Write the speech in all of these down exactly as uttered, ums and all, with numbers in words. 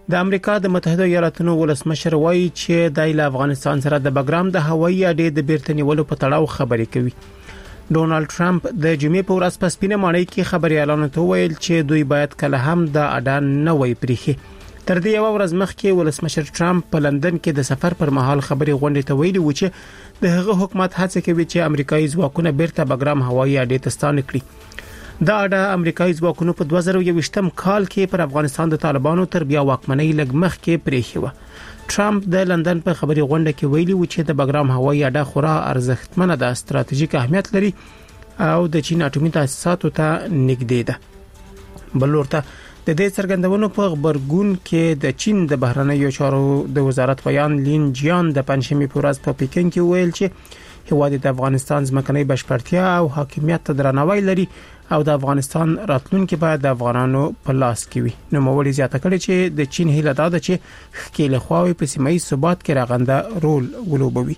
د امریکا د متحده ایالاتونو ولسمشر وایي چې د افغانستان سره د بګرام د هوایي اډې د بیرته نیولو په تړاو خبرې کوي. ډونالد ټرمپ د جمعې په ورځ په سپینه ماڼۍ کې خبريالانو ته ویل چې دوی باید کله هم د اډان نه وای پریخي. تر دې یو ورځ مخکې ولسمشر ټرمپ په لندن کې د سفر پر مهال خبري غونډې ته ویلي و چې د هغه حکومت هڅه کوي چې امریکایي ځواکونه بیرته بګرام هوایي اډې ته ستانه کړي. دا اډه امریکایي ځواکونو په دوه زره یوویشتم کال کې پر افغانستان د طالبانو تر بیا واکمنۍ لږ مخکې پریخي و. ټرمپ د لندن په خبري غونډه کې ویلي و چې د بګرام هوایي اډه خورا ارزښتمنه ده، ستراتیژیک اهمیت لري او د چین اټومي تاسیساتو ته نږدې ده. بل ورته د دې څرګندونو په خبرګون کې د چین د بهرنیو چارو د وزارت بیان لین جیان د پنځمې په ورځ په پکین کې ویل چې هیواد د افغانستان ځمکنۍ بشپړتیا او حاکمیت ته درناوی لري او د افغانستان راتلونکي باید د افغانانو په لاس کې وي. نو موري زیاته کړي چې د چین هیله ده چې خکېله خواوي په سیمایي ثبات کې راغنده رول ولوبوي.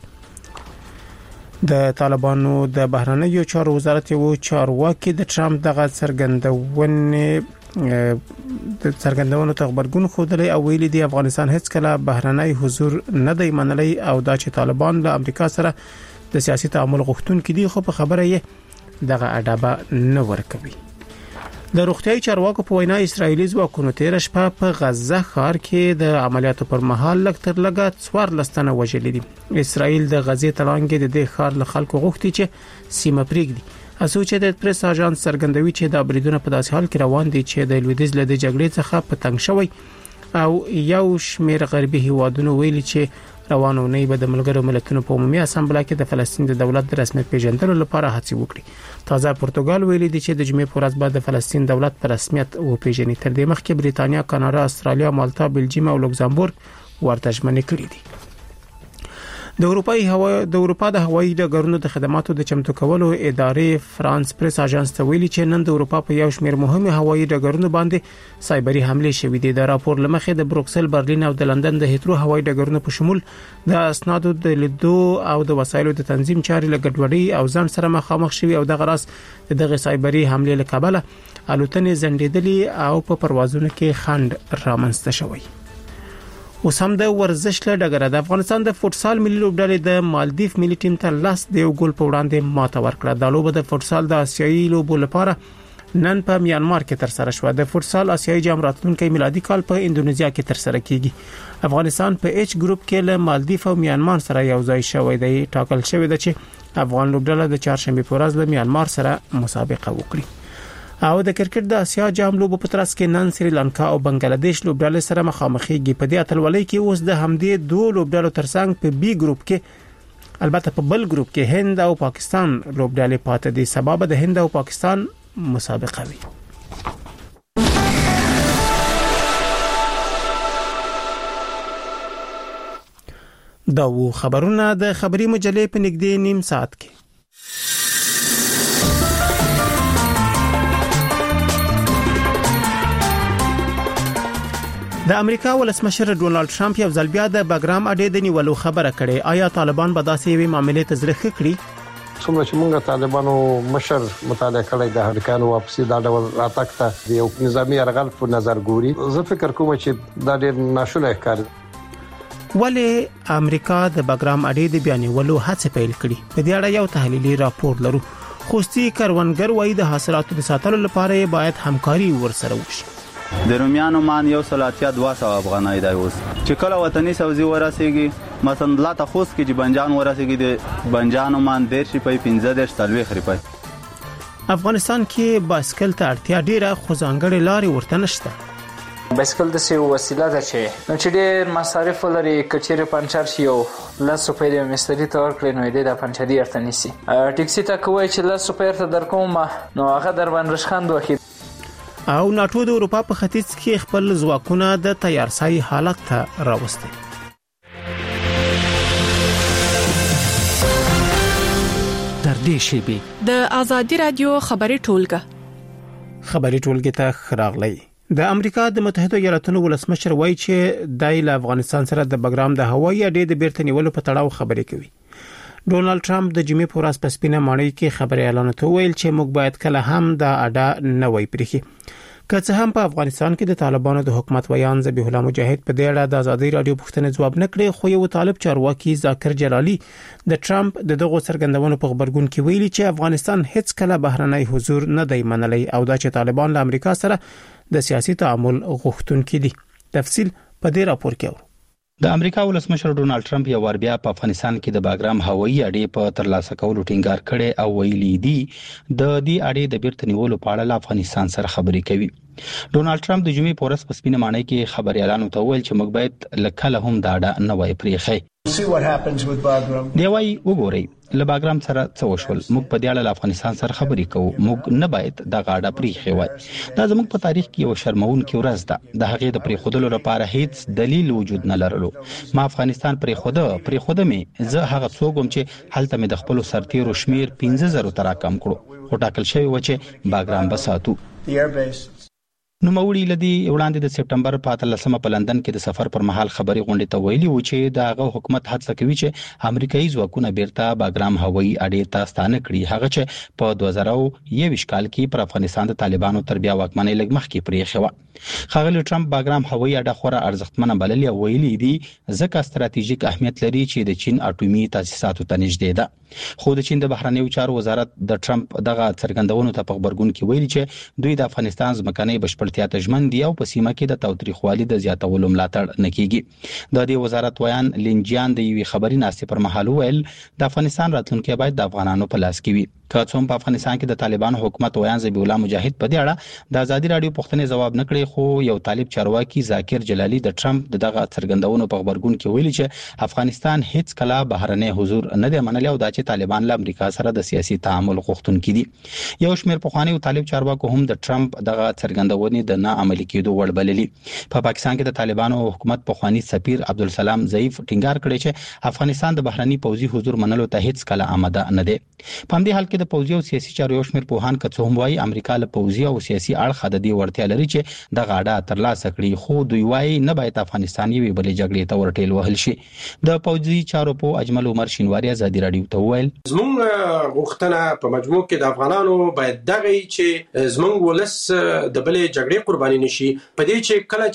د طالبانو د بهرنیو چارو وزارت یو چارواکي د ټرمپ دغه څرګندونه د څرګندونو ته خبرګون خوده او ویلي دی افغانستان هیڅ کله بهرنی حضور نه دی منلی او دا چې طالبان له امریکا سره د سیاسي تعامل غوښتونکو دي خو په خبره یې دغه اډابه نه ورکوي. د روغتیاي چارواکو په وینا اسرایلی ځواکونو تیر شپه په غزه ښار کې د عملیاتو پر مهال لږ تر لږه څوار لستنه وژلې دي. اسرایل د غزې تلانګې د دې ښار له خلکو غوښتي چې سیمه پرېږدي. اسو چې د پریس اژانس څرګندوي چې د بریدونو په داسې حال کې روان دي چې د لویدیځ له جګړې څخه په تنګ شوی او یو شمېر غربي هیوادونو ویلي چې روانونه به د ملګرو ملتونو په عمومي اسامبله کې د فلسطین د دولت د رسمیت پیژندلو لپاره هڅې وکړي. تازه پرتګال ویلي دی چې د جمعې په ورځ بعد د فلسطین دولت په رسمیت وپیژني. تر دې مخکې بریتانیا، کاناډا، استرالیا، مالټا، بلجیم او لوکزامبورګ ورته ژمنې کړې دي. د اروپای هوا د اروپا د هوایي ډګرونو د خدماتو د چمتو کولو ادارې فرانس پریس اژانس ته ویلي چې نن د اروپا په یو شمېر مهمه هوایي ډګرونو باندې سایبري حمله شوې دي. د راپور لمخې د بروکسل، برلین او د لندن د هیترو هوایي ډګرونو په شمول د اسنادو د لیدو او د وسایلو د تنظیم چارې له ګډوډۍ او ځان سره مخامخ شوي او دغه راس دغه سایبري حمله له کابل الوتنې زندېدلې او په پروازونو کې خند رامنځته شوی. اوس هم د ورزش له ډګره د افغانستان د فوټسال ملي لوبډلې د مالدیف ملي ټیم ته لاس د یو ګول په وړاندې ماته ورکړه. د لوبه د فوټسال د آسیایي لوبو لپاره نن په میانمار کې تر سره شو. د فوټسال آسیایي جام راتلونکي میلادي کال په اندونیزیا کې تر سره کیږي. افغانستان په ایچ ګروپ کې له مالدیف او میانمار سره یو ځای شوی دی. ټاکل شوی دی چې افغان لوبډله د چهارشنبه په ورځ له میانمار سره مسابقه وکړي. او د کرکټ د آسیا جام لوبو په ترڅ کې نن سریلانکا او بنگلاديش لوبډلې سره مخامخېږي. په دې اتلولۍ کې اوس د همدې دوه لوبډلو ترڅنګ په بي ګروپ کې البته په بل ګروپ کې هند او پاکستان لوبډلې پاتې دي. سبب د هند او پاکستان مسابقه وي. دا و خبرونه د خبري مجلې په نږدې نیم ساعت کې. د امریکا ولسمشر ډونالد ټرمپ یو ځل بیا د بګرام اډې د نیولو خبره کړې. آیا طالبان به داسې یوې معاملې ته زړه ښه کړي؟ څومره چې موږ طالبانو مشر مطالعه کړی د امریکانو واپسې دا ډول راتګ ته یو نظامی یرغل په نظر ګوري. زه فکر کوم چې دا ډېر ناشونی ښکاري. ولې امریکا د بګرام اډې د بیانولو هڅه پیل کړې؟ په دې اړه یو تحلیلي راپور لرو. خوستي کروندګر وایي د حاصلاتو د ساتلو لپاره باید همکاري ورسره وشي. د رومیانو مان یو سلاتیا دوه سوه افغانۍ دی اوس چې کله وطني سبزي ورسېږي مثلا لا تخص کې چې بنجان ورسېږي د بنجانو مان ډېر شي په پنځه دېرش څلوېښت روپۍ. افغانستان کې بایسکل ته اړتیا ډېره خو ځانګړې لارې ورته نشته. بایسکل د سې وسیله ده چې نو چې ډېر مصارف لري. کچېرې پنچر شي او لس روپۍ د مستري ته ورکړې نو دې د پنچري ارته نیسي. ټیکسي ته کوی چې لس روپۍ ارته درکوم نو هغه در باندې رشخند وکړي. او ناتو د اروپا په ختیځ کې خپل ځواکونه د تیارسای حالت ته راوستي. در دې شیبه د ازادي رادیو خبري ټولګه خبري ټولګه ته خراغلی. د امریکا د متحده ایالاتونو ولسمشر وایي چې د افغانستان سره د بګرام د هوایي اډې د بیرته نیولو په تړاو خبرې کوي. ډونالد ټرمپ د جمعې په ورځ په سپینه ماڼۍ کې خبري اعلان ته ویل چې موږ باید کله هم د اډا نه وای پرېخي. که څه هم په افغانستان کې د طالبانو د حکومت ویان ذبیح الله مجاهد په دې اړه د ازادي رادیو پوښتنې ځواب نکړي، خو یو طالب چارواکي ذاکر جلالي د ټرمپ د دغه څرګندونو په خبرګون کې ویلي چې افغانستان هیڅ کله بهرنی حضور نه دی منلی او دا چې طالبان له امریکا سره د سیاسي تعامل غوښتونکي دي. تفصیل په دې راپور کې و. د امریکا ولسمشر ډونالد ټرمپ یو ور بیا په افغانستان کې د باګرام هوایي اډې په ترلاسه کولو ټینګار کړي او ویلي دي د دې اډې د بیرته نیولو په اړه له افغانستان سره خبرې کوي. ډونالد ټرمپ د جمعې په ورځ په سپینه ماڼۍ کې خبريالانو ته وویل چې موږ باید لکه هم دا اډه نه وای پریخي. دی وايي وګورئ له باګرام سره څه وشول، موږ په دې اړه له افغانستان سره خبرې کوو، موږ نه باید دا اډه پریخي وای. دا زموږ په تاریخ کې یو شرمونکې ورځ ده. د هغې د پریخودلو لپاره هیڅ دلیل وجود نه لرلو. ما افغانستان پریخوده پریخوده مې زه هغه څوک وم چې هلته مې د خپل سرتیرو شمیر پنځه زره تر کم کړو، خو ټاکل شوی و چې باګرام بساتو. نو موري لدی وړاندې د سپټمبر په اتلسمه په لندن کې د سفر پر مهال خبري غونډې ته ویلي و چې دغه حکومت هڅه کوي چې امریکایي ځواکونه بیرته باګرام هوایي اډې ته ستانه کړي، هغه چې په دوه زره یو کال کې پر افغانستان د طالبانو تر بیا واکمنۍ لږ مخکې پریښه و. خغلی ټرمپ باګرام هوایي اډه خورا ارزښتمنه بللې او ویلي دي ځکه ستراتیژیک اهمیت لري چې د چین اټومي تاسیساتو ته نږدې ده. خو د چین د بهرنیو چارو وزارت د ټرمپ دغه څرګندونو ته په خبرګون کې ویلي چې دوی د افغانستان ځمکنۍ بشپړتیا ته ژمن دي او په سیمه کې د تاوتریخوالي د زیاتولو ملاتړ نه کیږي. د دې وزارت ویان لینجیان د یوې خبري ناستې پر مهال ویل د افغانستان راتلونکي باید د افغانانو په لاس کې وي. که څوم په افغانستان کې د طالبانو حکومت ویان ذبیح الله مجاهد په دې اړه د ازادي رادیو پوښتنې ځواب نکړي، خو یو طالب چارواکي ذاکر جلالي د ټرمپ دغه څرګندونو په خبرګون کې ویلي چې افغانستان هیڅ کله بهرنی حضور نه دی منلی او دا چې طالبان له امریکا سره د سیاسي تعامل غوښتونکي دي. یو شمېر پخوانی طالب چارواکو هم د ټرمپ دغه څرګندونې د نه عملي کېدو وړ بللي. په پاکستان کې د طالبانو حکومت پخوانی سفیر عبدالسلام ضعیف ټینګار کړی چې افغانستان د بهرنی پوځي حضور منلو ته هیڅ کله آماده نه دی. په همدې حال کې د پوځي او سیاسي چارو یو شمېر پوهان که څه هم وایي امریکا له پوځي او سیاسي اړخه د دې وړتیا لري چې دغه اډه ترلاسه کړي، خو دوی وایي نه باید افغانستان یوې بلې جګړې ته ورټېل وهل شي. د پوځي چارو په اجمل عمر شینواری ازادي رادیو ته وویل زموږ غوښتنه په مجموع کې د افغانانو باید دغه چې زموږ ولس د بلې جګړې قرباني نشي، په دې چې کله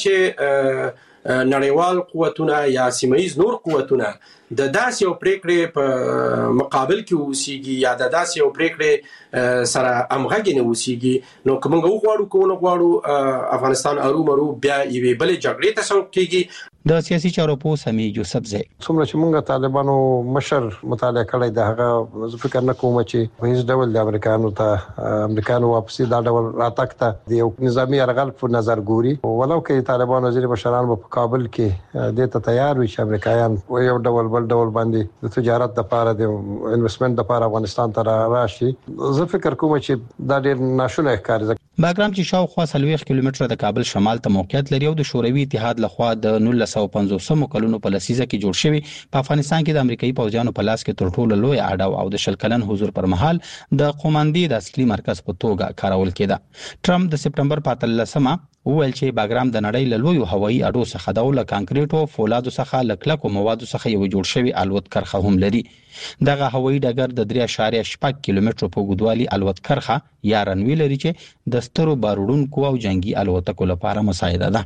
چې نړیوال قوتونه یا سیمایي نور قوتونه د داسې یو پریکړې په مقابل کې اوسېږي یا د داسې یو پریکړې سره همغږي نه اوسېږي، نو که موږ وغواړو که ونه غواړو افغانستان ارومرو بیا یوې بلې جګړې ته سوق کېږي. د سیاسي چارو په سمي یوسف زئی څومره چې موږ طالبانو مشر مطالعه کړی د هغه زه فکر نه کوم چې په هیڅ ډول د امریکایانو ته امریکایانو واپسي دا ډول راتګ ته د یو نظامی یرغل په نظر ګوري، ولو کې طالبانو وزیر مشران په کابل کې د ته تیار وي چې امریکایان یو ډول بل ډول باندې د تجارت لپاره د انویسټمنت لپاره افغانستان ته راشي. زه فکر کوم چې دا ډېر ناشونی ښکاري. باګرام چې شاوخوا څلوېښت کیلومتره د کابل شمال ته موقعیت لري او د شوروي اتحاد لخوا د نولس سوه پنځوس کلونو په لسیزه کې جوړ شوی، په افغانستان کې د امریکایي پوځیانو په لاس کې تر ټولو لوی اډه او د شل کلن حضور پر مهال د قوماندې د اصلي مرکز په توګه کارول کېده. ټرمپ د سپټمبر په اتلسمه وویل چې باګرام د نړۍ له لویو هوایي اډو څخه د له کانکریټو فولادو څخه له کلکو موادو څخه یو جوړ شوی الوت کرخه هم لري. دغه هوایي ډګر د درې اعشاریه شپږ کیلومترو په اوږدوالي الوت کرخه یا رنوی لري چې د سترو باروړونکو او جنگي الوتکو لپاره مساعده ده.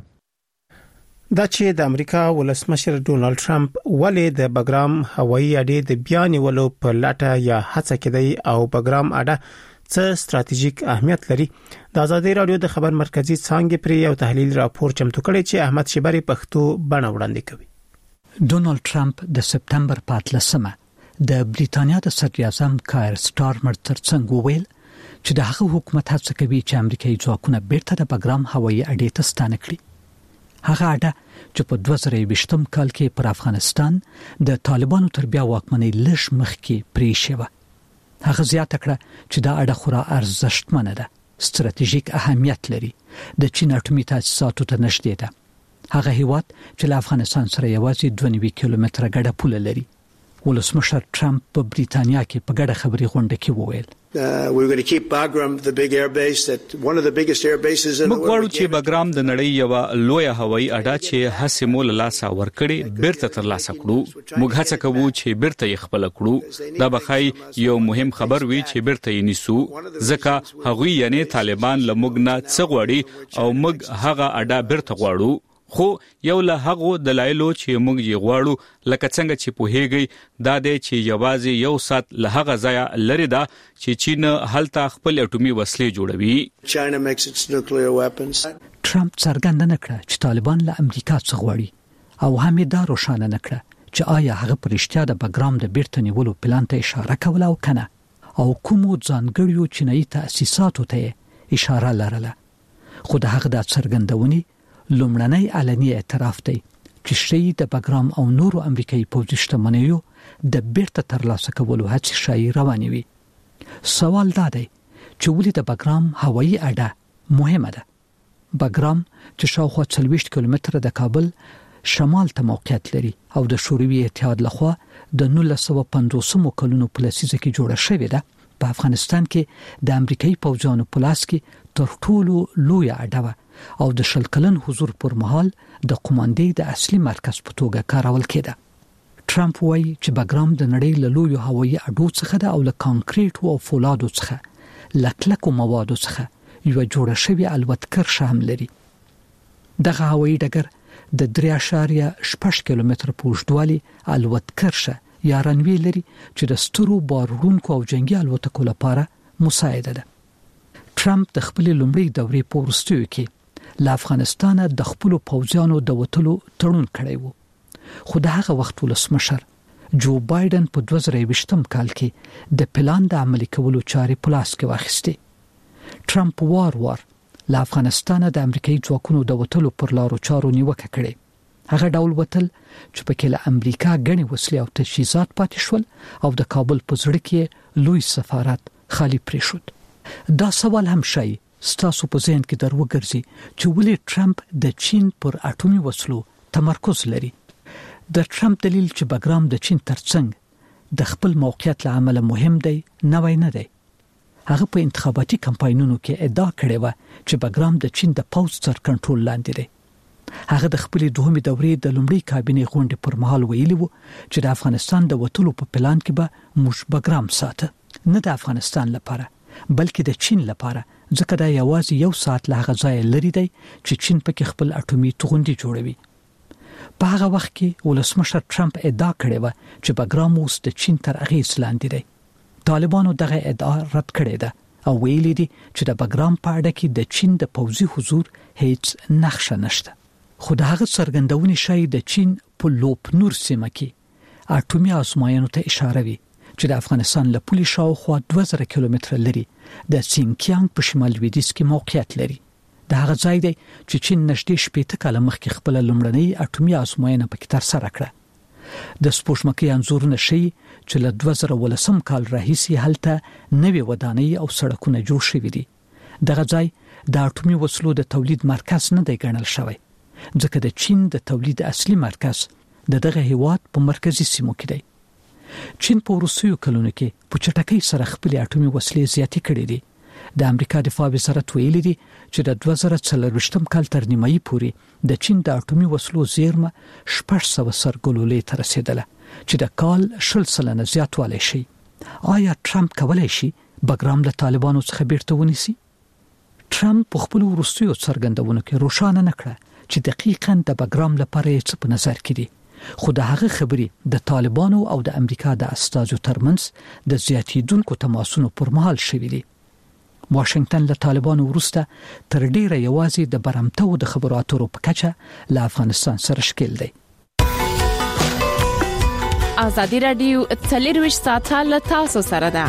دا چې د امریکا ولسمشر ډونالد ټرمپ ولې د باګرام هوایي اډې د بیا نیولو په لټه یا هڅه کوي او باګرام اډه څه ستراتیژیک اهمیت لري، د ازادي رادیو د خبر مرکزی څانګې پر یو تحلیل راپور چمتو کړی چې احمد شبری پښتو بڼه وړاندې کوي. ډونالد ټرمپ د سپټمبر په اتلسمه د بریټانیا د صدر اعظم کایر سټارمر ترڅنګ وویل چې د هغه حکومت هڅه کوي چې امریکایي ځواکونه بیرته د باګرام هوایي اډې ته ستانه کړي. هغه اډه چې په دوه زره یوویشتم کال کې پر افغانستان د طالبانو تر بیا واکمنۍ لږ مخکې پرې شوه. هغه زیاته کړه چې دا اډه خورا ارزښتمنه ده، ستراتیژیک اهمیت لري، د چین اټومي تاسیساتو ته نږدې ده. هغه هیواد چې له افغانستان سره یوازې دوه نوي کیلومتره ګډه پوله لري. ولسمشر ټرمپ په بریتانیا کې په ګډه خبري غونډه کې وویل Uh, we're going to keep Bagram the big air base that one of the biggest air bases in the world. موږ غواړو چې باګرام د نړۍ یو لوی هوایي اډه چې هڅه مول لاسه ورکړي بیرته تر لاسه کړو. موږ هڅه کوو چې بیرته یې خپل کړو. دا بخای یو مهم خبر وی چې بیرته یې نیسو ځکه هغوی یعنی طالبان لمغ نه څه غواړي او موږ هغه اډه بیرته غواړو. خو یو له هغه دلایلو چې موږ یې غواړو لکه څنګه چې په هیګي دا د چې یوازې یو سات له هغه ځای لري دا چې چین هلته خپل اټومي وسلې جوړوي. China makes its nuclear weapons. ټرمپ څرګنده نکړه چې طالبان له امریکا څخه غواړي او هم دا روښانه نکړه چې آیا هغه پرشتیا د باګرام د بیرته نیولو پلان ته اشاره کوله او کنه او کومو ځانګړیو چینایي تاسیساتو ته اشاره لرله. خو د هغه د څرګندونې لومړنی علني اعتراف دی چې شي د باګرام او نورو امریکایي پوځي شتمنیو د بیرته ترلاسه کولو هڅې شای روانې وي. سوال دا دی چې ولې د باګرام هوایي اډه مهمه ده. باګرام چې شاوخوا څلوېښت کیلومتره د کابل شمال ته موقعیت لري او د شوروي اتحاد لخوا د نولس سوه پنځوس کلونو په لسیزه کې جوړه شوې ده. په افغانستان کې د امریکایي پوځیانو په لاس کې تر ټولو لوی اډه او د شل کلن حضور پر مهال د قوماندې د اصلي مرکز په توګه کارول کېده. ټرمپ وایي چې باګرام د نړۍ له لویو هوایي اډو څخه ده او له کانکریټ او فولادو څخه لکلکو موادو څخه یو جوړه شوی الوتکر شامل لري. دغه هوایي ډګر د درې اعشاریه شپږ کیلومتره په اوږدوالي الوتکر شه یا رنوی لري چې د سترو بارونکو او جنگي الوتکو لپاره مساعده ده. ټرمپ د خپل لومړي دورې په وروستیو کې له افغانستان د خپل پوځیانو د وټلو تړون کړی وو. خو د هغه وخت ولسمشر جو بایدن په دوه زره یوویشتم کال کې د پلان د عملي کولو چارې په لاس کې واخیستې. ټرمپ وار وار له افغانستان د امریکایي ځواکونو د وټلو پر لارو چارو نیوکه کړې. هغه ډول وټل چې پکې له امریکا غني وسلې او تجهیزات پاتې شول او د کابل په زړه کې لوی سفارت خالی پرې شو. دا سوال هم شي ستاسو په ذهن کې درو ګرځي چې ولې ټرمپ د چین پر اټومي وسلو تمرکز لري. د ټرمپ دلیل چې باګرام د چین ترڅنګ د خپل موقعیت له امله مهم دی نه وای نه دی. هغه په انتخاباتي کمپاینونو کې ادعا کړې و چې باګرام د چین د پوځ تر کنټرول لاندې دی. هغه د خپل دوهمې دورې د لومړي کابینې غونډې پر مهال ویلي وو چې د افغانستان د وټلو په پلان کې به موږ باګرام ساته نه د افغانستان لپاره بلکې د چین لپاره ځکه دا یوازې یو ساعت له هغه ځای لري دی چې چین پکې خپل اټومي توغندي جوړوي. په هغه وخت کې ولسمشر ټرمپ ادعا کړې و چې باګرام اوس د چین تر اغېز لاندې دی. طالبانو دغه ادعا رد کړې ده او ویلي دي چې د باګرام په اړه کې د چین د پوځي حضور هیڅ نقشه نشته. خو د هغه څرګندونې شای د چین په لوپ نور سیمه کې اټومي ازموینو ته اشاره وی چې د افغانستان له پولې شاوخوا دوه زره کیلومتره لري د سینکیانګ په شمال لویدیځ کې موقعیت لري. د هغه ځای دی چې چین نږدې شپېته کاله مخکې خپل لومړنۍ اټومي ازموینه پکې ترسره کړه. د سپوږمکۍ انځورونه ښیي چې له دوه زره ولسم کال راهیسې هلته نوې ودانۍ او سړکونه جوړ شوي دي. دغه ځای د اټومي وسلو د تولید مرکز نه دی ګڼل شوی ځکه د چین د تولید اصلي مرکز د دغه هیواد په مرکزي سیمو کې دی. چین په وروستیو کلونو کې په چټکۍ سره خپل اټومي وسلې زیاتې کړې دي. د امریکا دفاع وزارت ویلي دی چې د دوه زره څلرویشتم کال تر نیمایي پورې د چین د اټومي وسلو زیرمه شپږ سوه سرګلولې ته رسیدله چې د کال شل سلنه زیاتوالی شي. آیا ټرمپ کولی شي باګرام له طالبانو څخه بیرته ونیسي؟ ټرمپ په خپل وروستیو څرګندونو کې روښانه نکړه چې دقیقاً د باګرام لپاره څه په نظر کې دي. خو د هغه خبرې د طالبانو او د امریکا د استازو ترمنځ د زیاتیدونکو تماسونو پر مهال شوي دي. واشنگټن له طالبانو وروسته تر ډیره یوازې د برمتو د خبرو اترو په کچه له افغانستان سره ښکیل دی. ازادي رادیو څلورویشت ساعته له تاسو سره ده.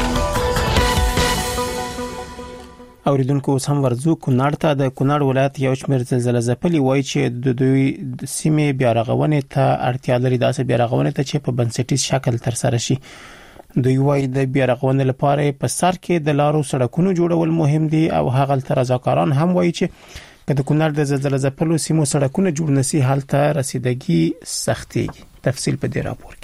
اوریدونکو اوس هم ورزو کونړ ته. د کونړ ولایت یو شمېر زلزلې ځپلي وایي چې د دوی سیمې بیا رغونې ته اړتیا لري، داسې بیا رغونې ته چې په بنسټیز شکل تر سره شي. دوی وایي د بیا رغونې لپاره په سر کې د لارو سړکونو جوړول مهم دي او هغه تر رضاکاران هم وایي چې که د کونړ د زلزلې ځپلو سیمو سړکونه جوړ نشي هلته رسیدګي سختيږي. تفصیل په دې راپور کې.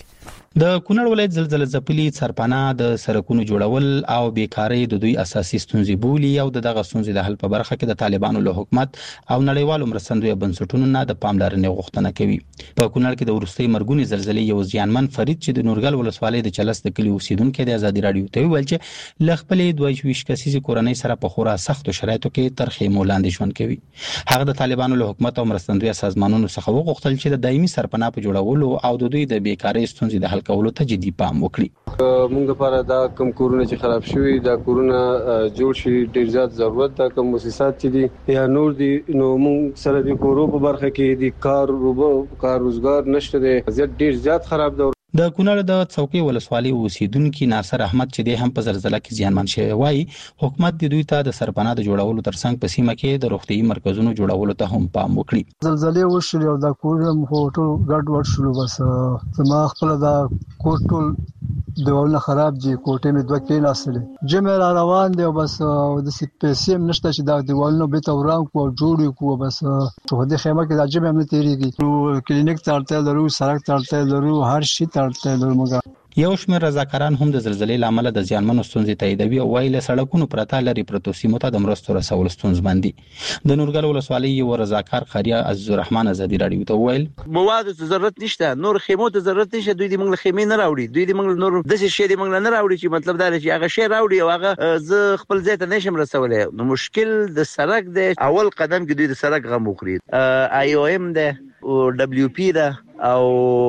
د کونړ ولایت زلزلہ ځپلي سرپانا د سړکونو جوړول او بیکاری د دوی اساسي ستونزې بولي او دغه ستونزې د حل په برخه کې د طالبانو له حکومت او نړیوالو مرستندوی بنسټونو نه د پاملرنې غوښتنه کوي. په کونړ کې د ورستۍ مرګونی زلزلې یو ځیانمن فرید چې د نورګل ولسوالۍ د چلس د کلی اوسیدونکو د ازادي رادیو ته ویل چې ل خپلې دوه ویشت کسیزې کورنۍ سره په خورا سختو شرایطو کې تر خیمو لاندې ژوند کوي. هغه د طالبانو له حکومت او مرستندوی سازمانونو څخه وغوښتل چې د دایمي سرپناه په جوړولو او د دوی د بیکاری ستونزې د حل کولو ته جدي پام وکړي. موږ لپاره دا کوم کورونه چې خراب شوي دا کورونه جوړ شي ډیر زیات ضرورت ده. کوم مؤسسات چې دي یا نور دي نو موږ سره د کورو په برخه کې د کار روبو کار روزګار نشته دي زیات ډیر زیات خراب ده. د کونړ د څوکۍ ولسوالۍ اوسیدونکو ناصر احمد چې د هم په زلزلہ کې زیانمن شوی وای حکومت د دوی ته د سرپناه د جوړولو ترڅنګ په سیمه کې د روغتيایي مرکزونو جوړولو ته هم پام وکړي. زلزلې وشلې او د کورم هوټل ګډ وډ شلو بس زما خپل دا کوټل دیوالونه خراب دي کوټې مې دوه کې ناسلې جمع را روان دی بس د سپیسیم نشته چې دا دیوالونه به توران کو جوړ کو بس په دې خیمه کې د جمع هم تیریږي کلینیک ته اړتیا لرو سړک ته اړتیا لرو هر شي ته اړتیا لرو. موږ یو شمېر رضاکاران هم د زلزلې لامل د زیانمنو ستونزې تاییدوي او وایي له سړکونو پرته لري پروتو سیمو ته د مرستو رسول ستونزمن دي. د نورګل ولسوالۍ یو رضاکار خاریا عزیز الرحمن ازادي رادیو ته ویل مواد ته ضرورت نشته نور خیمو ته ضرورت نشته دوی د موږ خیمې نه راوړي دوی د موږ نور د څه شی د موږ نه راوړي چې مطلب دا چې هغه شی راوړي او هغه ز خپل ځای ته نشم رسولای. نو مشکل د سړک د اول قدم کې دوی د سړک غم وکړي آی او ام ده او دبليو پی ده او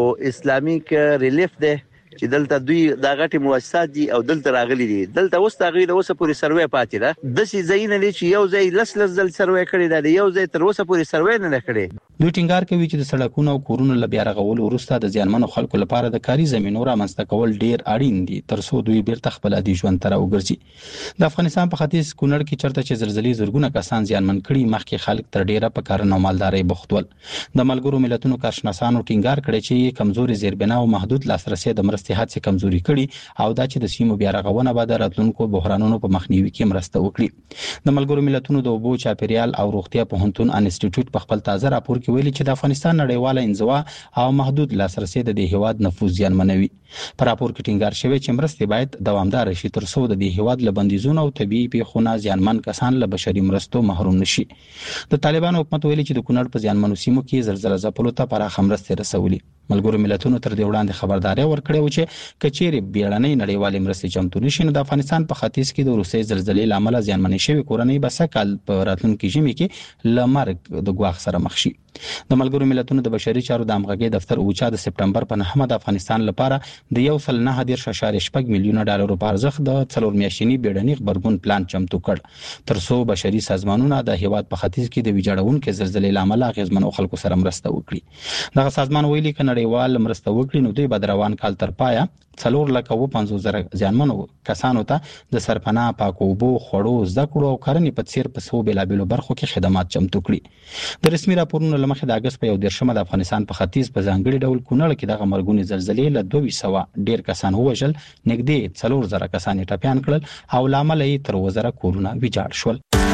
اسلامیک ریلیف ده چې دلته دوی د غټي مؤسسات دي او دلته راغلي دي دلته اوس تغوی د اوسه پوری سروې پاتې ده د سي زین لري چې یو ځای لس لس ځل سروې کړی دا یو ځای تر اوسه پوری سروې نه کړی. دوی ټینګار کوي چې د سړکونو او کورونو ل بیا رغولو وروسته د ځانمنو خلکو لپاره د کاري زمينو رامنځته کول ډیر اړین دي تر څو دوی بیرته خپل عادي ژوند ته راوګرځي. د افغانستان په ختیځ کونړ کې چرته چې زلزلې زورګونه کسان ځانمن کړي مخکې خلک تر ډیره په کار نه مالداري بوختول. د ملګرو ملتونو کارشناسانو ټینګار کړي چې کمزوري زیربنا او محدود لاسرسي د مرستې هڅې کمزوري کړي او دا چې د سیمو بیا رغونه به د راتلونکو بحرانونو په مخنیوي کې مرسته وکړي. د ملګرو ملتونو د اوبو چاپیریال او روغتیا پوهنتون انسټیټیوټ په خپل تازه راپور کې ویلي چې د افغانستان نړیواله انزوا او محدود لاسرسي د دې هیواد نفوذ زیانمنوي. په راپور کې ټینګار شوی چې مرستې باید دوامدار شي تر څو د دې هیواد له بندیزونو او طبي پیښو زیانمن کسان له بشري مرستو محروم نشي. د طالبانو حکومت ویلي چې د کونړ په زیانمنو سیمو کې زلزلہ ځپلو ته پراخه مرستې رسولي. ملګرو ملتونو تر دې وړاندې خبرداري ورکړې و چې کچېری بیړنۍ نړیوالې مرستې چمتو نشي نو د افغانستان په ختیځ کې د روسي زلزلې لامل زیانمنې شوی کورنۍ به سکهال په راتلونکي ژمي کې لمرګ د غواخ سره مخ شي. د ملګرو ملتونو د بشري چارو د همغږي دفتر اوچا د سپټمبر په نهمه د افغانستان لپاره د یو سل نه دېرش اشاریه شپږ میلیونه ډالر په ارزښت د څلور میاشتني بیړني خبرګون پلان چمتو کړ تر څو بشري سازمانونه د هیواد په ختیځ کې د ویجاړونکو زلزلې لامل اغیزمنو خلکو سره مرسته وکړي. دغه سازمان ویلي ک نړیوال مرسته وکړي نو دوی به روان کال تر پایا څلور لکه و پنځوس زره ځانمنو کسانو ته د سرپناه پاکو اوبو خړو زده کړو او کرنې په څیر په سو بلابلو برخو کې خدمات چمتو کړي. د رسمي راپورونو لمخې د اگست په یو دیرشمه د افغانستان په ختیځ په ځانګړي ډول کونړ کې دغه مرګونی زلزلې له دوه سوه ډیر کسان وژل نږدې څلور زره کسان ټپيان کړل او لامل یې تر وزره کورونه ویجاړ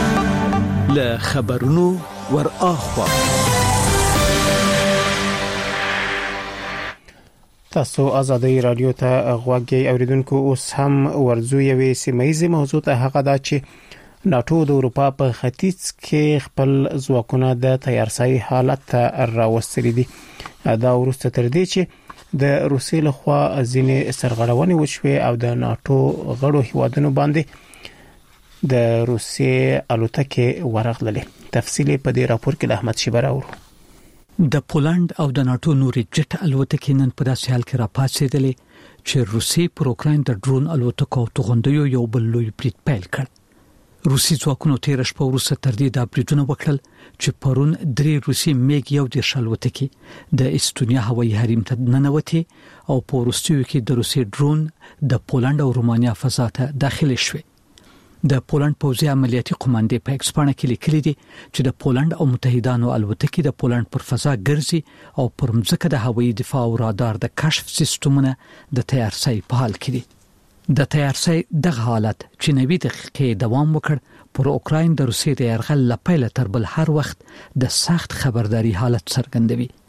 شول. له خبرونو ور اخوا تاسو آزادی رادیو ته غوږی اوریدونکو اوس هم ورزو یوې سیمایي موضوع ته هغه دا چې ناتو د اروپا په ختیځ کې خپل ځواکونه د تیارسای حالت ته راوستلي دي. دا ورسته تر دې چې د روسیې لخوا ځینې سرغړونې وشوي او د ناتو غړو هیوادونو باندې د روسیې الوتکې ورغللې. تفصیل په دې راپور کې احمد شیبر اورو. د پولند او د ناتو نوري جټ الوتکې نن په داسې حال کې را پاتېدلې چې روسي پر اوکراین د ډرون الوتکو توغندیو یو بل لوی برید پیل کړ. روسي ځواکونو تیر شپه وروسته تر دې د بریدونو وکړل چې پرون درې روسي میګ یو د شالوتکې د استونیا هوایي حریم ته ننوتي او په روسیو کې د روسي ډرون د پولند او رومانیا فضا ته داخلي شوه. د پولند پوځي عملیاتي قوماندې په ایکسپانه کې لیکلي دي چې د پولند او متحدانو الوتکې د پولند پر فضا ګرځي او پر مځکه د هوایي دفاع او رادار د کشف سیستمونه د تیارسای په حال کې دي. د تیارسای د حالت چې نوي دقیقې دوام وکړ پر اوکراین د روسیې د يرغل لپاره تر بل هر وخت د سخت خبرداري حالت څرګندوي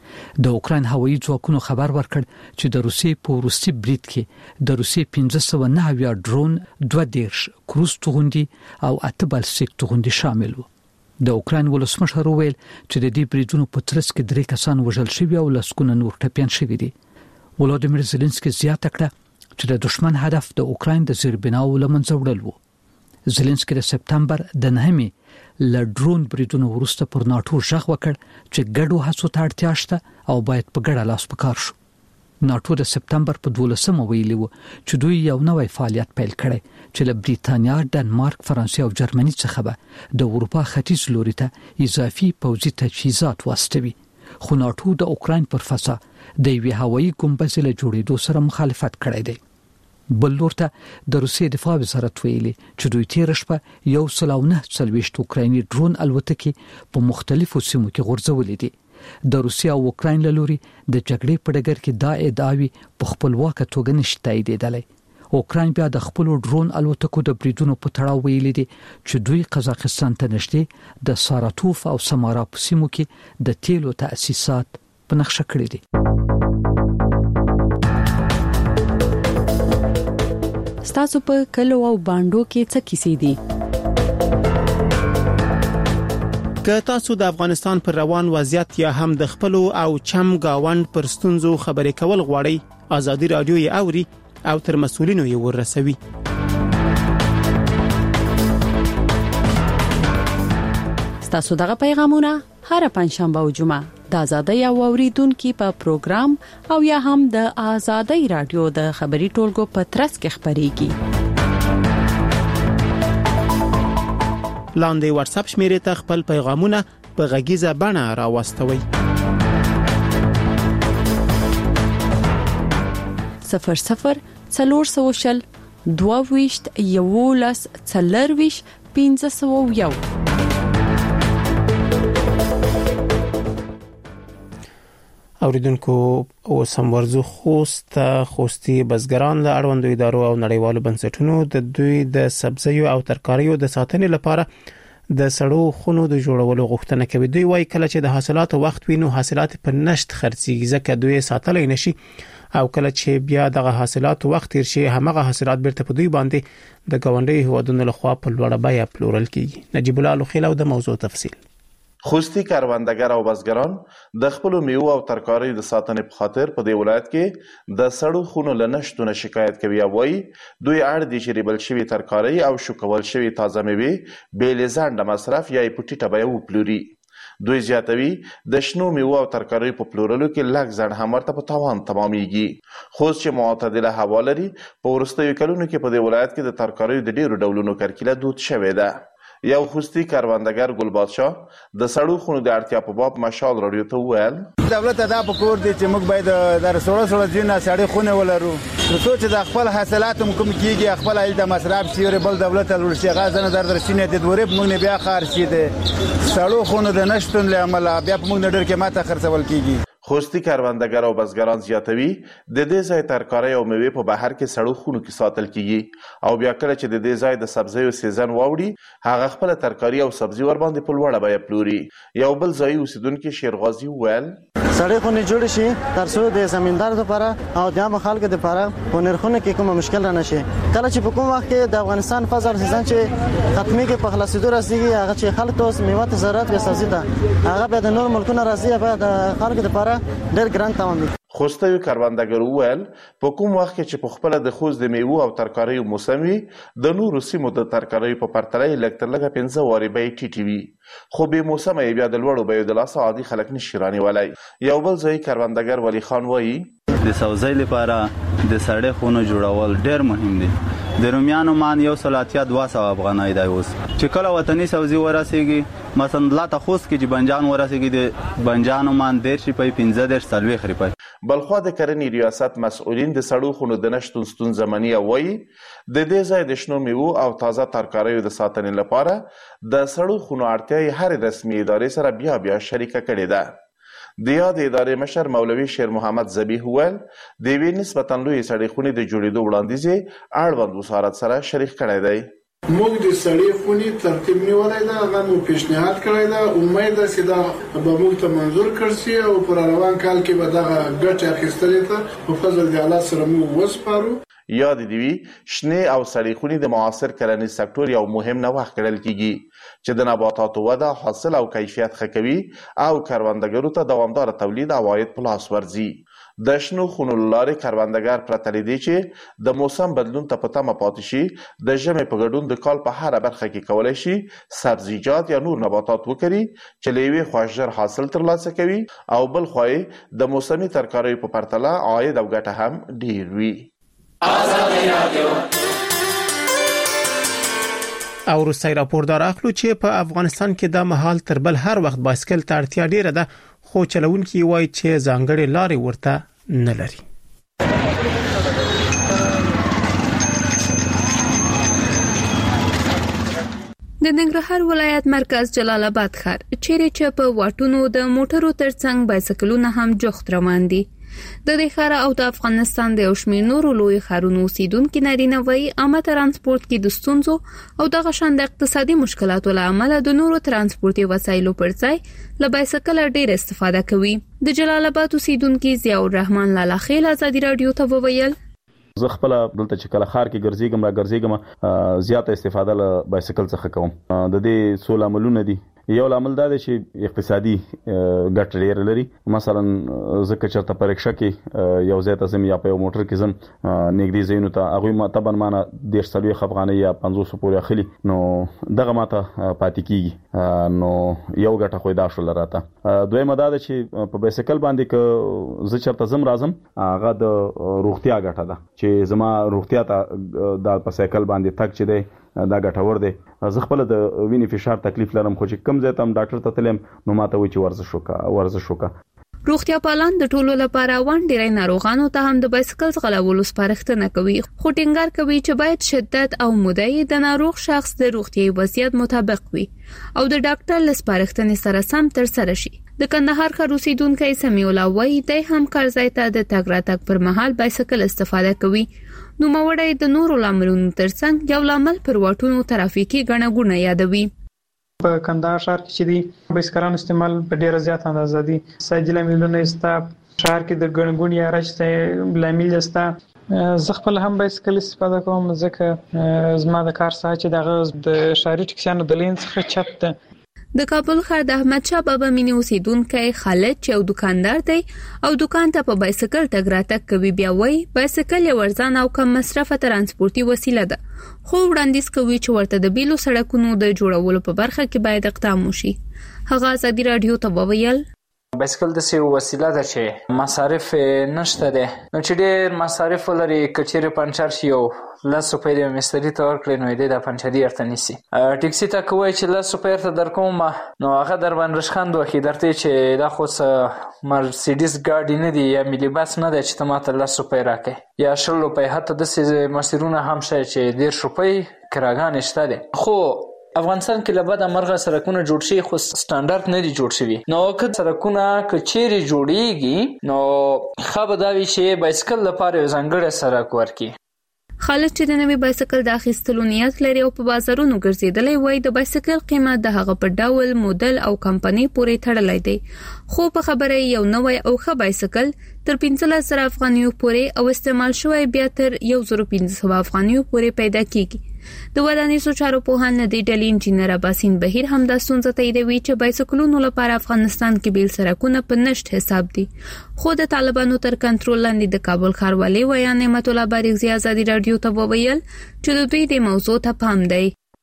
د اوکراین هوایي ځواکونو خبر ورکړ چې د روسیې په روسي برید کې د روسیې پنځه سوه نه اویا ډرون دوه دیرش کروز توغندي او اته بالستیک توغندي شامل وو. د اوکراین ولسمشر وویل چې د دې بریدونو په ترڅ کې درې کسان وژل شوي او لسګونه نور ټپیان شوي دي. ولادیمیر زيلنسکي زیاته کړه چې د دشمن هدف د اوکراین د زیربناو لمنځه وړل وو. زيلنسکي د سپتمبر د نهمې ل ډرون بریدونو وروسته پر ناتو ژغ وکړ چې ګډو هڅو ته اړتیا شته او باید په ګډه لاس پکار شو. ناتو د سپتمبر په دولسمه ویلي وو چې دوی یو نوې فعالیت پیل کړي چې له بریتانیا، ډنمارک، فرانسې او جرمني څخه به د اروپا ختیځ لوري ته اضافي پوځي تجهیزات واستوي. خو ناتو د اوکراین پر فضا د یوې هوایي ګمبزې له جوړېدو سره مخالفت کړی دی. بل لور ته د روسیې دفاع وزارت ویلي چې دوی تیر شپه یو سل او نه څلوېښت اوکرایني ډرون الوتکې په مختلفو سیمو کې غورځولې دي. د روسیا او اوکراین له لوري د جګړې په ډګر کې دا ادعاوي په خپلواکه توګه نشي تاییدېدلی. اوکراین بیا د خپل ډرون الوتکو د بریدونو په تړاو ویلي دي چې دوی قزاقستان ته نږدې د ساراتوف او سمارا په سیمو کې د تیلو تأسیسات په نقشه کړی دي. ستاسو په کلو او باندو کې څه کیسې دي؟ که تاسو د افغانستان پر روان وضعیت یا هم د خپل او چم گاوند پر ستونزو خبرې کول غواړئ، ازادي رادیو یې اوري او تر مسؤلینو یې ورسوي. ستاسو دغه پیغامونه هر پنځشنبه او جمعه د آزادۍ او اوریدونکو په پروګرام او یا هم د آزادۍ رادیو د خبري ټولګو په ترڅ کې خبريږي. لاندې واتس اپ شمیرې ته خپل پیغامونه په غږیزه بڼه راوستوي. صفر صفر څلور سوه شل دوه ویشت یولس څلرویشت پنځه سوه یو. اوریدونکو اوس هم ورزو خوست خوستي بزګران له اړوندو ادارو او نړیوالو بنسټونو د دوی د سبزیو او ترکاریو د ساتنې لپاره د سړو خونو د جوړولو غوښتنه کوي. دوی وايي کله چې د حاصلاتو وخت وینو حاصلات په نشت خرڅيږي ځکه دوی ساتلای نشي او کله چې بیا دغه حاصلات وخت تیر شي همغه حاصلات بیرته په دوی باندې د ګاونډي هیوادونو لخوا په لوړه بیه پلورل کیږي. نجیب الله لوخیل او د موضوع تفصیل. خوستی کروندګر او بزګران د خپل میوه او ترکاري د ساتنې په خاطر په دې ولایت کې د سړو خونو لنشتونه شکایت کوي او وايي دوی اړ دي چې ریبل شوی ترکاري او شوکول شوی تازه میوه بیل زنده مصرف یا پټیټه به وپلوري. دوی زیاتوي د شنو میوه او ترکاري په پلورلو کې لږ ځړ هم ورته په تاوان تمامېږي. خوست چې معتدله هوا لري په وروستیو کلونو کې په دې ولایت کې د ترکاري د ډیرو ډولونو کرکیله دود شوې ده. یو خوستی کروندګر ګل بادشاه د سړو خونو د اړتیا په باب مشال رادیو ته وویل دولت دا په کور دي چې موږ باید د سړو سړو ځینې سړې خونه ولرو نو چې د خپل حاصلات هم کوم کیږي خپل ایل د مصرف شي بل دولت له شي غازنه در درسینه د دورې موږ نه بیا خارشي دي سړو خونو د نشټون له عمل بیا موږ نه ډېر کې ماته خرڅول کیږي. خوستی کروندګر او بزګران زیاتوي د دې ځای ترکاري او میوه په بهر کې سړو خونو کې ساتل کیږي او بیا کله چې د دې ځای د سبزیو سیزن واوړي هغه خپل ترکاري او سبزي ور باندې په لوړه بیه پلوري. یو بل ځای اوسیدونکو شیرغازي وویل سړې خونې جوړ شي تر څو د زمیندار لپاره او د عام خلکو لپاره په نرخونو کې کوم مشکل را نشي. کله چې په کوم وخت کې د افغانستان فصل سیزن چې ختمي کې په خلاصېدو راسيږي هغه چې خلک توس میوه ته ضرورت به سبزي ده هغه به د نور ملکونو راځي به د خلکو لپاره ډېر ګران تمام دي. خوستوي کروندګر وویل په کوم وخت کې چې په خپل د خوست د میوه او ترکاریو موسم وي د نورو سیمو د ترکاریو په پرتله لږ تر لږه پنځه وارې بیې ټیټې وي خو به موسم یې بیا د لوړو بیو د لاسه عادي خلک نشي رانیولی. یو بل ځای کروندګر ولی خان وایي د سبزی لپاره د سړې خونو جوړول ډېر مهم دي. د رومیانو مان یو سل اتیا دوه سوه افغانۍ دی اوس چې کله وطني سبزي ورسېږي مثلا دلته خوست کې چې بنجان ورسېږي د بنجانو مان دېرش روپۍ پنځه دېرش څلوېښت روپۍ. بلخوا د کرنې ریاست مسؤلین د سړو خونو د نشتون ستونزه مني او وایي د دې ځای د شنو میوو او تازه ترکاریو د ساتنې لپاره د سړو خونو اړتیا یې هرې رسمي ادارې سره بیا بیا شریکه کړې ده. د یاد ادارې مشر مولوي شیر محمد ذبیح وویل د یوې نسبتا لویې سړې خونې د جوړېدو وړاندیز یې اړوند وزارت سره شریک کړی دی. موږ د سړی خونی ترتیب نیولای دا هغه مو پیشنهاد کړی دا امید ده چې دا به موږ ته منظور کړي او پر روان کال کې به دا ګټه اخیستلې ته په فضل دی الله سره موږ وسپارو. یاد دی شنه او سړی خونی د معاصر کرنیز سکتور یو مهم نوښت ګڼل کیږي چې د نباتاتو وده حاصل او کیفیت ښه کوي او کروندګرو ته دوامدار تولید او عاید په لاس ورځي. د شنو خونو لارې کروندګر پرته لدی چې د موسم بدلون ته په تمه پاتې شي د ژمي په ګډون د کال په هر برخه کې کولای شي سبزیجات یا نور نباتات وکري چې لوی خواشر حاصل ترلاسه کوي او بل خوای د موسمي ترکاریو په پرتله عاید او ګټه هم ډیر وي. آزادی رادیو او روسي راپوردار اخلو چې په افغانستان کې د مهال تر بل هر وخت بایسکل ته اړتیا ډیره ده خو چلوونکي وایي چې ځانګړي لارې ورته نه لري. د ننګرهار ولایت مرکز جلال آباد ښار چیرې چې په واټونو د موټرو ترڅنګ بایسکلونه هم جوخت روان دي. د دې ښار او د افغانستان د یوشمیر نورو لوی ښارونو اوسیدونکو نارینه وایي عامه ترانسپورت کې د ستونزو او د غشان د اقتصادي مشکلاتو له امله د نورو ترانسپورتي وسایلو پر ځای له بایسکل ډېر استفاده کوي. د جلال آباد اوسیدونکو ضیاء الرحمن لالا خیل آزادی رادیو ته وویل زه خپل دلته چې کله خار کې ګرځېږم را ګرځېږم زیاته استفاده له بایسکل څخه کوم. د دې څو لاملونه دي. یو لامل دا دی چې اقتصادي ګټه ډېر لري. مثلا زکه چې ته پریکشا کې یو ځای ته زم یا په یو موټر کې زم نګدي زینو ته هغه ما تبن معنا ډېر سلوي افغاني یا پنځوس پورې اخلي نو دغه ماته پاتې کیږي نو یو ګټه خو دا شول راته. دویمه دا ده چې په بایسکل باندې ک زه چرته زم راځم هغه د روغتیا ګټه ده چې زما روغتیا ته د بایسکل باندې تک چې دی دا ګټور دی. زه خپل د وینې فشار تکلیف لرم خو چې کم ځای ته ډاکټر ته تلم نو ماته وایي چې ورزش وکړه ورزش وکړه. روغتیا پالان د ټولو لپاره وانډيري ناروغانو ته هم د بایسکل ځغلولو سپارښتنه کوي خو ټینګار کوي چې باید شدت او مودې د ناروغ شخص د روغتیايي وضعیت مطابق وي او د ډاکټر له سپارښتنې سره سم تر سره شي. د کندهار ښار اوسیدونکو سمیع الله وایي د هم کارځای ته د تګ راتګ پر مهال بایسکل استفاده کوي. نو موړی د نورو لاملونو ترڅنګ یو لامل پر واټونو ترافیکي ګڼه ګوڼه یادوي. په کندهار ښار کې چې دی بایسکلانو استعمال په ډیره زیات اندازه دي. سایدي لاملونه استا ښار کې د ګڼه ګوڼې یا راځي لامل استا. زه خپل هم بایسکل استفاده کوم ځکه زما د کار ساعت چې دغه د ښاري ټکسیانو د لین څخه چپ ده. د کابل ښار د احمد شاه بابا مینی اوسیدونکو خالد چې یو دکاندار دی او دکان ته په بایسکل تګ راتګ کوي بیا وایي بایسکل یو ارزان او کم مصرفه ترانسپورتي وسیله ده خو وړاندیز کوي چې ورته د بیلو سړکونو د جوړولو په برخه کې باید اقدام وشي. هغه آزادی رادیو ته وویل بایسکل د سی وسیله ده چې مصارف نشته ده نو چې ډېر مصارف لري کچېره پنچر شي او لس روپۍ د مستری ته ورکړي نو دې د پنچري ارته نیسي. ټیکسي ته کوی چې لس روپۍ ته درکوم نو هغه در باندې رشخند وکي درته چې دا خو مرسيډیز ګاډي نه دی یا ملي بس نه دی چې ته ماته لس روپۍ راکې یا شل روپۍ حتی د سې مسیرونه هم شي چې ډېر روپۍ کراګان شته ده خو افغانستان کې لبد امرغه سرکونه جوړ شي خو سټانډرډ نه دي جوړ شوی. نو که سرکونه کچېری جوړیږي نو خبرداري چې بایسکل لپاره ځانګړی سرک ورکي. خالد چې د نوې بایسکل د اخیستلو نیت لري او په بازارونو ګرځېدلی وای د بایسکل قیمت د هغه په ډول موډل او کمپنۍ پورې تړلی دی خو په خبره یو نوې او ښه بایسکل تر پنځلس زره افغانیو پورې او استعمال شوی بیا تر یو زره پنځه سوه افغانیو پورې پیدا کیږي. د ودانیزو چارو پوهان ندی ډلې انجینر عباسین بهیر هم د ستونزې تاییدوي چې بایسکلونو لپاره افغانستان کې بیل سرکونه په نشټ حساب دي خو د طالبانو تر کنټرول لاندې د کابل ښاروالۍ ویا نعمت الله بارغزي آزادی رادیو ته وویل چې د دوی د موضوع ته پام دی.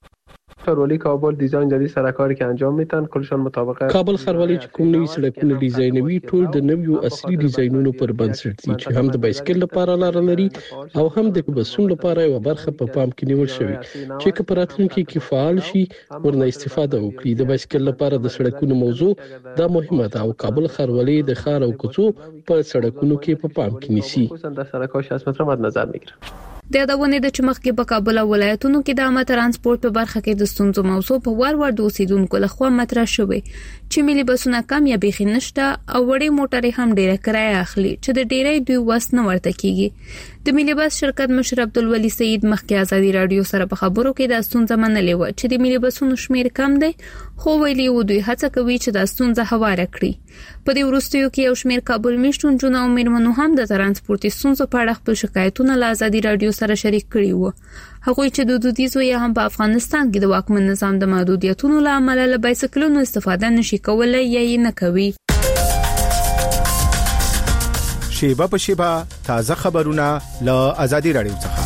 ښاروالي کابل دیزاین جدید سرکاری که انجام میتن کلشان مطابق کابل ښاروالي چې کوم نوي سړکونه ډیزاینوي ټول د نویو اصلي ډیزاینونو پر بنسټ دي چې هم د بایسکل لپاره لار لري او هم د بسونو لپاره یو برخه په پام کې نیول شوی چې په راتلونکي کې فعال شي ورنه استفاده وکړي. د بایسکل لپاره د سړکونو موضوع دا مهمه ده او کابل ښاروالي د ښار او کوڅو په سړکونو کې په پام کې نیسي. د سړکاش از مطلب مد نظر میگیره. د یادونه د چمخ کې په کابل ولایتونو کې د عامه ترانسپورت په برخه کې د ستونزو موضوع په وار وار د اوسیدونکو لخوا مطرح شوې چې ملي بسونه کم یا بيخي نشته او وړي موټرې هم ډیره کرایه اخلي چې د ډیرې دوی وس نه ورته کیږي. د ملي بس شرکت مشر عبدالولي سعید مخکې ازادي رادیو سره په خبرو کې د ستونزه منلې و چې د ملي بسونو شمیر کم دی خو ویلي و دوی هڅه کوي چې د ستونزه هواره کړي. په دې وروستیو کې یو شمیر کابل میشتون جون او میرمنو هم د ترانسپورتي ستونزو په اړه خپل شکایتونه له ازادي رادیو سره شریک کړي وو. هغوی چې د دودیزو یا هم په افغانستان کې د واکمن نظام د محدودیتونو له امله له بایسکلونو استفاده نشي کولای یا یې نه کوي. شیبه په شیبه تازه خبرونه له ازادي رادیو څخه.